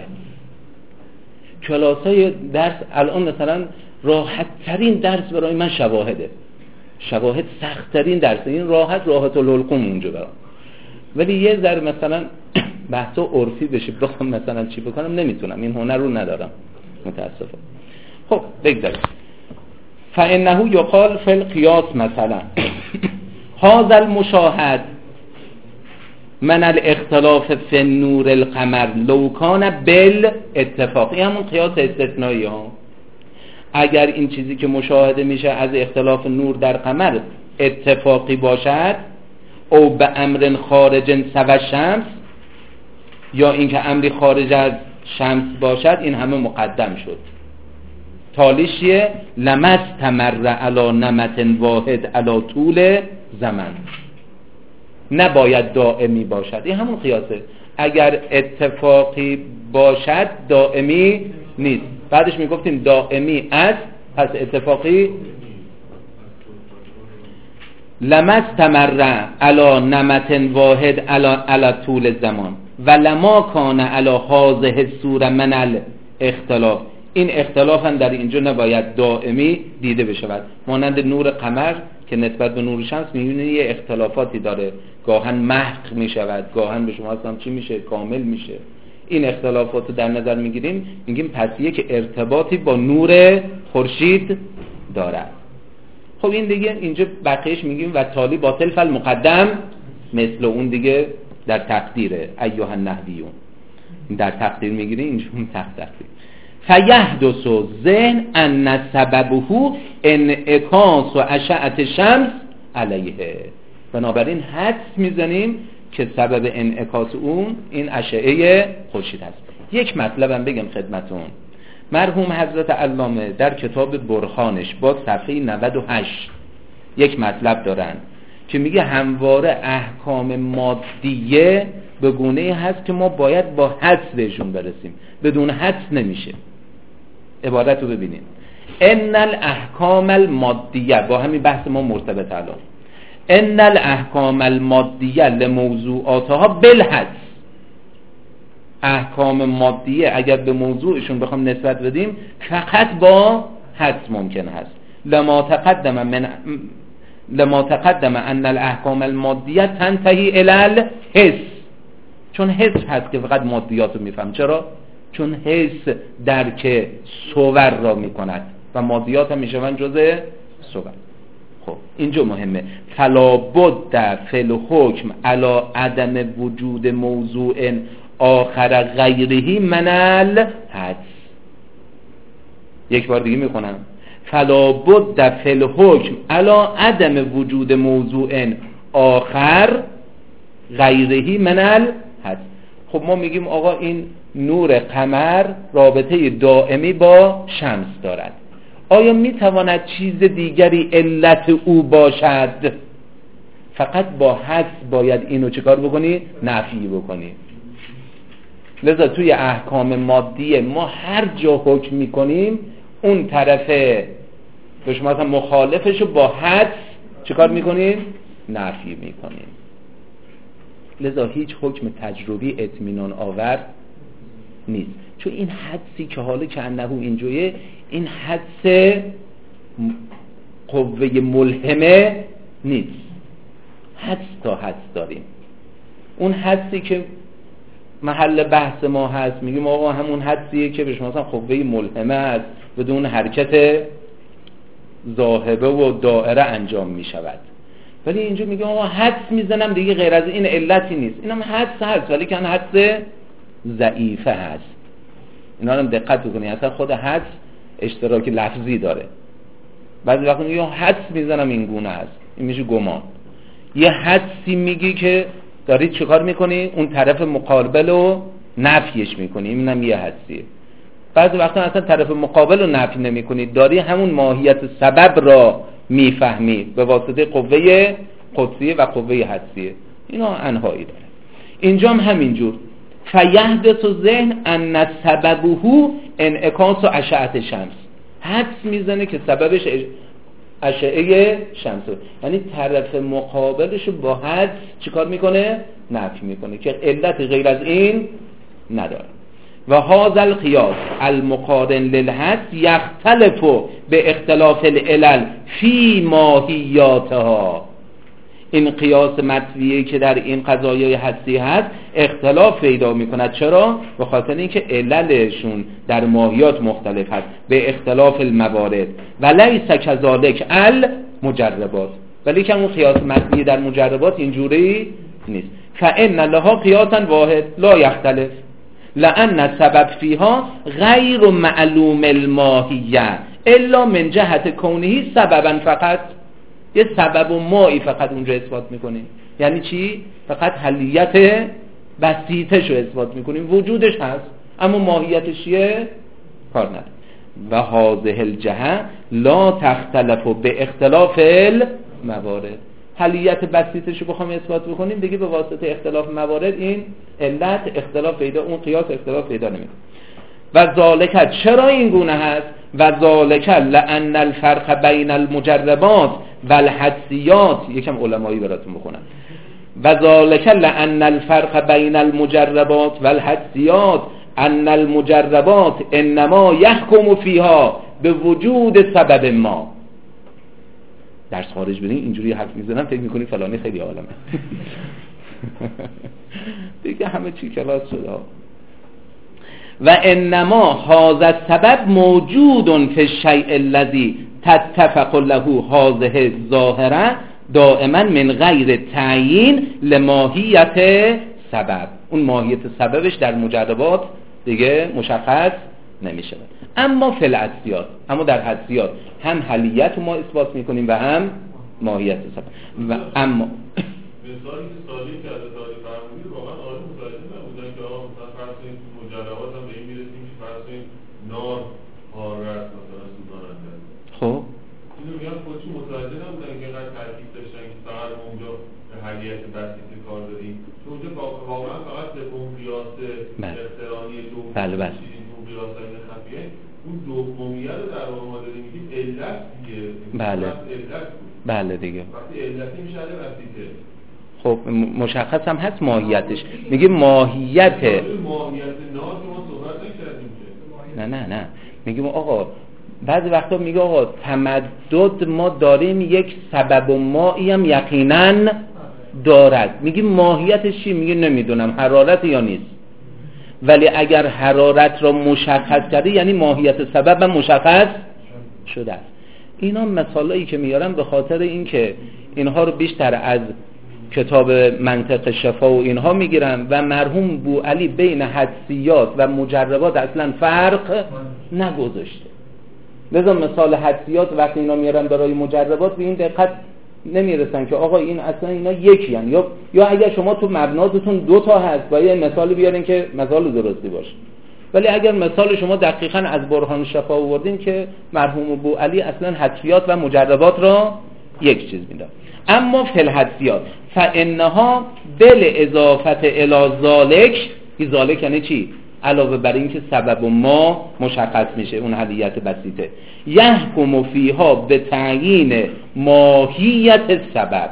کلاسای درس الان مثلا راحت ترین درس برای من شواهده. شواهد سخت‌ترین درس، این راحت راحت الحلقوم اونجا برام، ولی یه ذره مثلا بحثا عرفی بشه بخوام مثلا چی بکنم نمیتونم، این هنر رو ندارم متاسفم. خب بگذاریم. فانه یقال فی القیاس مثلا هذا المشاهد من الاختلاف فی نور القمر لو کان بالاتفاق، این همون قیاس استثنایی ها. اگر این چیزی که مشاهده میشه از اختلاف نور در قمر اتفاقی باشد او به امر خارج سوی شمس، یا اینکه امری خارج از شمس باشد، این همه مقدم شد. تالیشیه لمستمر علی نمط واحد علی طول زمان، نباید دائمی باشد. این همون قیاسه. اگر اتفاقی باشد دائمی نیست. بعدش میگفتیم دائمی است پس اتفاقی. لمستمر علی نمط واحد علی طول زمان و لما کان علی هذه الصوره من الاختلاف، این اختلاف هم در اینجا نباید دائمی دیده بشود. مانند نور قمر که نسبت به نور شمس میبینید یه اختلافاتی داره، گاهن محق میشود، گاهن به شما اصلا چی میشه کامل میشه. این اختلافات رو در نظر میگیریم، میگیم پس یک ارتباطی با نور خورشید دارد. خب این دیگه اینجا بقیهش میگیم و تالی باطل فل مقدم مثل اون دیگه در تقدیره ایها النحویون، در تقدیر میگیریم اینجا اون تقدیر. فیحدث ذهن ان سببه انعکاس و اشعه شمس علیه، بنابراین حدس میزنیم که سبب انعکاس اون این اشعه خورشید هست. یک مطلبم بگم خدمتون، مرحوم حضرت علامه در کتاب برهانش با صفحه نود و هشت یک مطلب دارن که میگه همواره احکام مادیه به گونه هست که ما باید با حدس بهشون برسیم، بدون حدس نمیشه. عبارت رو ببینیم، ان الاحکام المادیه، با همین بحث ما مرتبط الان، ان الاحکام المادیه لموضوعاتها بالحدس، احکام مادیه اگر به موضوعشون بخوام نسبت بدیم فقط با حدس ممکن هست. لما تقدم من لما تقدم ان الاحکام المادیه تنتهی الی الحس، چون حس هست که فقط مادیات رو میفهم. چرا؟ چون حس درک صور را میکند و مادیات هم میشون جزء صور. خب اینجا مهمه، فلا بد فی الحکم علی عدم وجود موضوع آخر غیرهی من الحدس. یک بار دیگه میخونم، فلا بد فی الحکم علی عدم وجود موضوع آخر غیرهی من الحدس. خب ما میگیم آقا این نور قمر رابطه دائمی با شمس دارد، آیا میتواند چیز دیگری علت او باشد؟ فقط با حدس باید اینو چیکار بکنی؟ نفی بکنی. لذا توی احکام مادیه ما هر جا حکم میکنیم اون طرف به شما مثلا مخالفشو با حدس چیکار میکنیم؟ نفی میکنیم. لذا هیچ حکم تجربی اطمینان آور نیست، چون این حدسی که حالا که انه اینجویه، این حدس قوه ملهمه نیست. حدس تا حدس داریم، اون حدسی که محل بحث ما هست میگیم آقا همون حدسیه که به شما مثلا قوه ملهمه است، بدون حرکت ذاهبه و دائره انجام میشود. ولی اینجا میگم آقا حدس میزنم دیگه، غیر از این علتی نیست. اینم حدس هست ولی که حدس ضعیفه هست. اینا رو دقت بکنید، اصلا خود حدس اشتراک لفظی داره. بعضی وقتا میگم حدس میزنم این گونه است، این میشه گمان. یه حدسی میگی که دارید چیکار میکنی؟ اون طرف مقابل رو نفیش میکنی، اینم یه حدسیه. بعضی وقتا اصلا طرف مقابل رو نفی نمیکنی، داری همون ماهیت سبب را میفهمی به واسطه قوه قدسیه و قوه حدسیه. اینا انهایی داره. اینجا هم همینجور، فیحدث ذهن ان سببه انعکاس و اشعه شمس، حدس میزنه که سببش اشعه شمس، یعنی طرف مقابلش با حدس چیکار میکنه؟ نفی میکنه که علت غیر از این نداره. و هذا القیاس المقارن للحس یختلف به اختلاف العلل فی ماهیاتها. این قیاس مطویه که در این قضایای حسی هست اختلاف پیدا میکند. چرا؟ به خاطر اینکه عللشون در ماهیات مختلف هست به اختلاف الموارد. و لیس کذالک المجربات، ولی که اون قیاس مطویه در مجربات اینجوری نیست. فإن لها قیاسا واحد لا یختلف لأن السبب فيها غیر معلوم الماهیه الا من جهت کونه سببا فقط. یه سبب و مایی فقط اونجا اثبات میکنیم. یعنی چی؟ فقط حلیت بسیطش رو اثبات میکنیم، وجودش هست اما ماهیتش چیه؟ کار نداره. و هذه الجهه لا تختلف به اختلاف الموارد. حلیت بسیطش رو بخوام اثبات بکنیم دیگه به واسطه اختلاف موارد این علت اختلاف پیدا، اون قیاس اختلاف پیدا نمیکنه. و ذالک، چرا این گونه هست؟ و ذالک لأن الفرق بین المجربات و الحدسیات، یکم علمایی براتون بخونم. و ذالک لأن الفرق بین المجربات و الحدسیات ان المجربات انما يحكم فيها به وجود سبب ما. درس خارج بدین اینجوری حرف میزنم فکر میکنی فلانی خیلی عالمه. دیگه همه چی کلاس شده. و انما هذا السبب موجود فی الشیء الذی تتفق له هذه الظاهره دائما من غیر تعیین لماهیت سبب. اون ماهیت سببش در مجربات دیگه مشخص نمیشه. اما فی الحدسیات، اما در حدسیات هم حلیت ما اثبات میکنیم و هم ماهیت سبب. و اما مثالی که سالی که از داری فرمودید واقعا آره متوجه نبودن که آقا مثلا فرض کنید تو مجربات هم به این میرسیم که فرض کنید نار حارت مثلا سوزاننده. خب اینو میگم خودشون متوجه نبودن که اینقدر ترکیب داشتن که فقط اونجا به حلیت بسیط کار داریم، چون اونجا واقعا فقط به اون قیاس اخترانی دوم بله بله اون قیاس این خفیه اون دومیه رو در واقع ما داریم میگیم علت دیگه. بله علت بله دیگه وقتی علتی میشه علی بسیطه. خب مشخص هم هست ماهیتش. میگه ماهیت ماهیت نار که ما صحبت نکردیم که نه نه نه میگیم آقا بعضی وقتا میگه آقا تمدد ما داریم یک سبب و مایی هم یقینا دارد. میگیم ماهیتش چی؟ میگه نمیدونم حرارت یا نیست. ولی اگر حرارت را مشخص کرده یعنی ماهیت سبب هم مشخص شده است. اینا مثالایی که میارم به خاطر اینکه اینها رو بیشتر از کتاب منطق شفا و اینها میگیرم و مرحوم بوعلی بین حدسیات و مجربات اصلا فرق نگذاشته. لذا مثال حدسیات وقتی اینا میارن برای مجربات به این دقت نمیرسن که آقا این اصلا اینا یکی هن. یا یا اگر شما تو مبناتتون دو تا هست و یه مثال بیارین که مثال درستی باشه. ولی اگر مثال شما دقیقاً از برهان شفا آوردین که مرحوم بوعلی اصلا حدسیات و مجربات را یک چیز میدن. اما فی الحدسیات فانها بالاضافه الی ذالک، این ذالک یعنی چی؟ علاوه بر این که سبب و ما مشخص میشه اون حلیت بسیطه، یحکم فیها به تعیین ماهیت سبب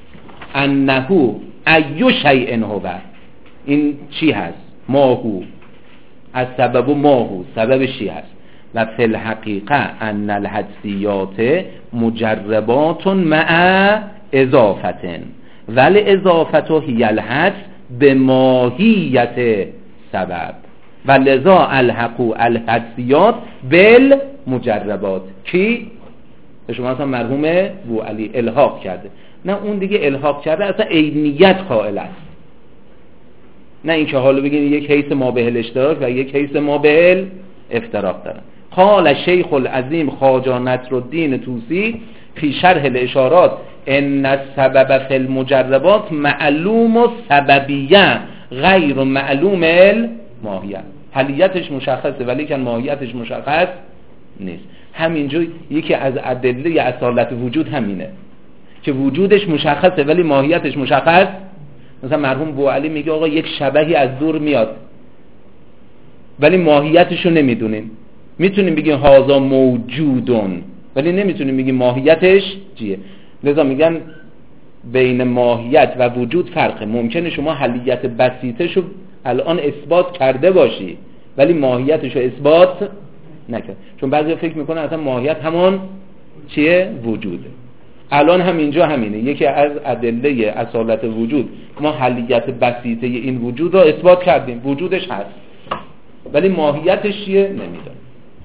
انه ای شیء هو. این چی هست؟ ماهو، از سبب و ماهو، سببش چی هست؟ و فی الحقیقه ان الحدسیات مجربات مع اضافه ولی اضافه هی الحدس به ماهیت سبب و لذا الحقو الحدسیات بالمجربات. کی؟ شما اصلا مرحوم بوعلی الحاق کرده. نه اون دیگه الحاق کرده اصلا عینیت قائل است. نه این که حالا بگین یک حیث ما به الاشتراک و یک حیث ما به الافتراق دارن. قال شیخ العظیم خواجه نصرالدین طوسی فی شرح الاشارات ان السبب فی المجربات معلوم السببیه غیر معلوم الماهیه. حلیتش مشخصه ولی که ماهیتش مشخص نیست. همینجور یکی از ادله اصالت وجود همینه که وجودش مشخصه ولی ماهیتش مشخص. مثلا مرحوم بوعلی میگه آقا یک شبحی از دور میاد ولی ماهیتشو نمیدونیم. میتونیم بگیم هازا موجودون ولی نمیتونیم بگیم ماهیتش چیه. لذا میگن بین ماهیت و وجود فرقه. ممکنه شما حلیت بسیطه شو الان اثبات کرده باشی ولی ماهیتش رو اثبات نکرد. چون بعضی فکر میکنن اصلا ماهیت همون چیه؟ وجوده. الان هم اینجا همینه، یکی از ادله اصالت وجود، ما حلیت بسیطه این وجود را اثبات کردیم، وجودش هست، ولی ماهیتش چیه نمیدونیم.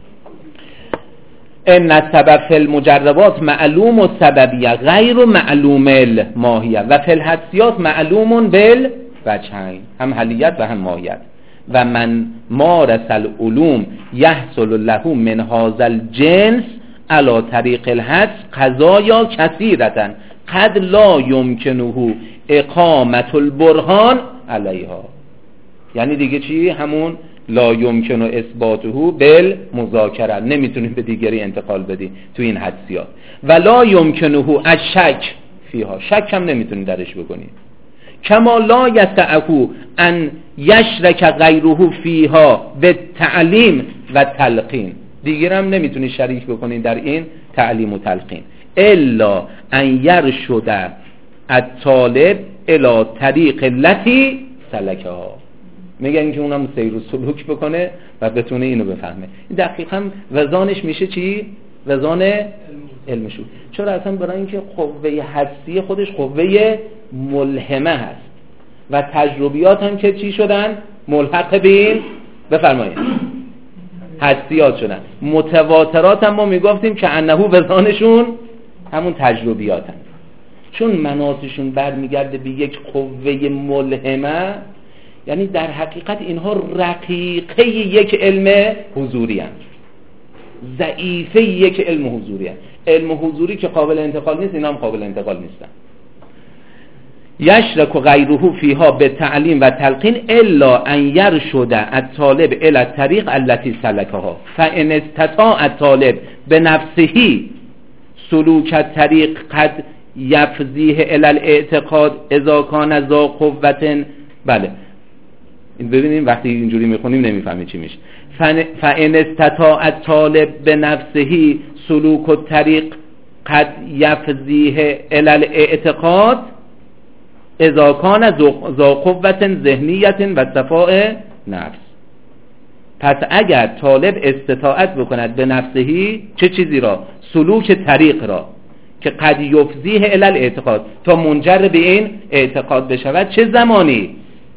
ان السبب فی المجربات معلوم السببیه غیر معلوم الماهیه و فی الحدسیات معلوم بالوجهین، هم حلیت و هم ماهیت. و من مارس العلوم یحصل له من هذا الجنس علی طریق الحدس قضایا کثیرة قد لا یمکنه اقامت البرهان علیها. یعنی دیگه چی؟ همون لا یمکن اثباته بالمذاکره، نمیتونیم به دیگری انتقال بدی تو این حدسیات. و لا یمکنه الشک فیها، شک هم نمیتونیم درش بکنیم. کما لا یستعفو ان یشرک غیره فیها بالتعلیم و تلقین، دیگر هم نمیتونی شریک بکنین در این تعلیم و تلقین. الا ان یرشد الطالب الی طریق التي سلکها، میگن که اونم سیر و سلوک بکنه و بتونه اینو بفهمه. این دقیقاً وزانش میشه چی؟ وزان علم شو. چرا؟ اصلا برای اینکه قوه حدسی خودش قوه ملهمه هست و تجربیات هم که چی شدن؟ ملحق به این بفرمایید حدسیات شدن. متواترات هم ما میگفتیم که انه وزانشون همون تجربیات هم، چون مناسشون برمیگرده به یک قوه ملهمه، یعنی در حقیقت اینها رقیقه یک علم حضوری هم، ضعیفه یک علم حضوری هم. علم حضوری که قابل انتقال نیست، اینا هم قابل انتقال نیستن. یشرک غیره فیها به تعلیم و تلقین الا ان یرشد الطالب الی الطریق التي سلکها فان استطاع الطالب بنفسه سلوک الطریق قد یفزیه الی الاعتقاد اذا کان ذا قوة. بله ببینیم وقتی اینجوری میخونیم نمیفهمیم چی میشه. فان استطاع الطالب بنفسه سلوک الطریق قد یفزیه الی الاعتقاد اذا کان ذا قوة ذهنیة و صفاء نفس. پس اگر طالب استطاعت بکند به نفسهی چه چیزی را؟ سلوک طریق را که قد یفزیه الی الاعتقاد، تا منجر به این اعتقاد بشود. چه زمانی؟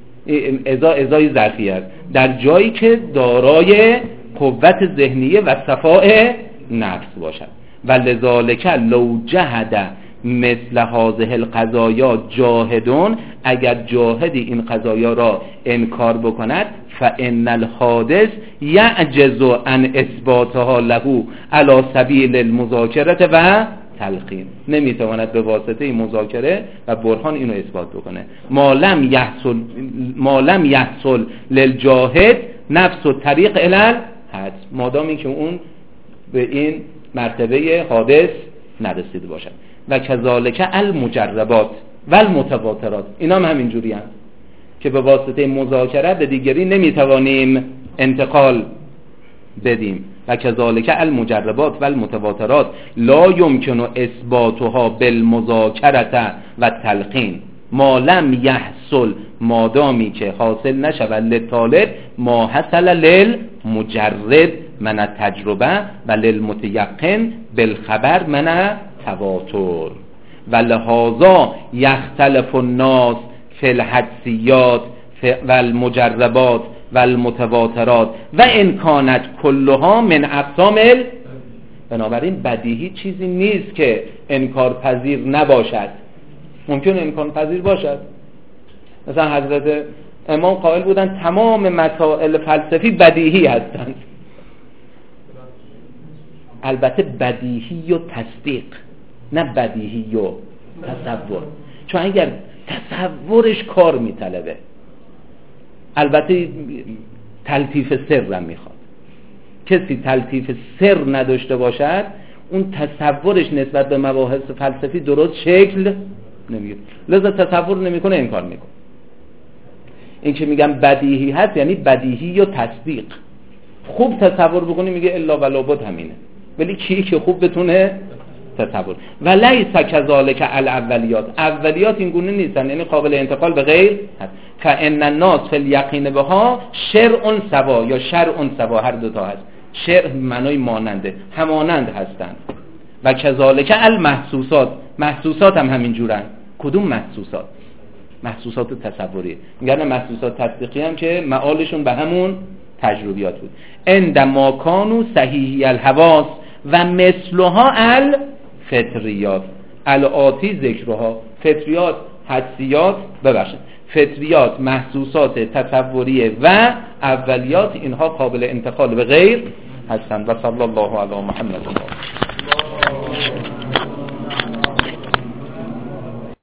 ازا ازای ظرفیت، در جایی که دارای قوت ذهنیه و صفاء نفس باشد. و لذالک لو جهد مثل هذه القضایا جاهدون، اگر جاهدی این قضایا را انکار بکند، فان الحادث یعجز عن اثباتها له علی سبیل المذاکره و تلقین، نمیتواند به واسطه مذاکره و برهان اینو اثبات بکنه. ما لم یحصل ما لم یحصل للجاهد نفس الطریق الی الحد، مادامی که اون به این مرتبه حادث نرسیده باشد. و کذالک المجربات و المتواترات، اینا هم همینجوری هست که به واسطه مذاکره به دیگری نمیتوانیم انتقال بدیم. و کذالک المجربات و المتواترات لا یمکن اثباتها بالمذاکره و تلقین ما لم یحصل، مادامی که حاصل نشود لطالب ما حصل للمجرد من التجربه و للمتیقن بالخبر من تواتر. و لهذا یختلف الناس فی الحدسیات و المجربات و المتواترات و ان کانت کلها من اقسام ال... بنابراین بدیهی چیزی نیست که انکار پذیر نباشد، ممکن انکار پذیر باشد. مثلا حضرت امام قائل بودن تمام مسائل فلسفی بدیهی هستند، البته بدیهی و تصدیق، نه بدیهی و تصور، چون اگر تصورش کار میطلبه، البته تلطیف سر هم میخواد. کسی تلطیف سر نداشته باشد اون تصورش نسبت به مباحث فلسفی درست شکل نمیگیره، لذا تصور نمیکنه، انکار میکنه. این که میگم بدیهی هست یعنی بدیهی و تصدیق. خوب تصور بکنی میگه الا ولا بد همینه، ولی کی که خوب بتونه تصور. و لیس کذالک الاولیات، اولیات این گونه نیستن، یعنی قابل انتقال به غیر هست. فان الناس فی الیقین بها شرع سوا یا شرع سوا، هر دو تا هست. شرع معنای ماننده، همانند هستند. و کذالک المحسوسات، محسوسات هم همین جورن. کدوم محسوسات؟ محسوسات تصوری. میگن محسوسات تطبیقی هم که معالشون به همون تجربیات بود. عندما کانوا صحیحی الحواس و مثلها الفطریات، الآتی ذکرها، فطریات حدسیات، ببخشید فطریات محسوسات تصوریه و اولیات، اینها قابل انتقال به غیر هستند. و صلی الله علی محمد.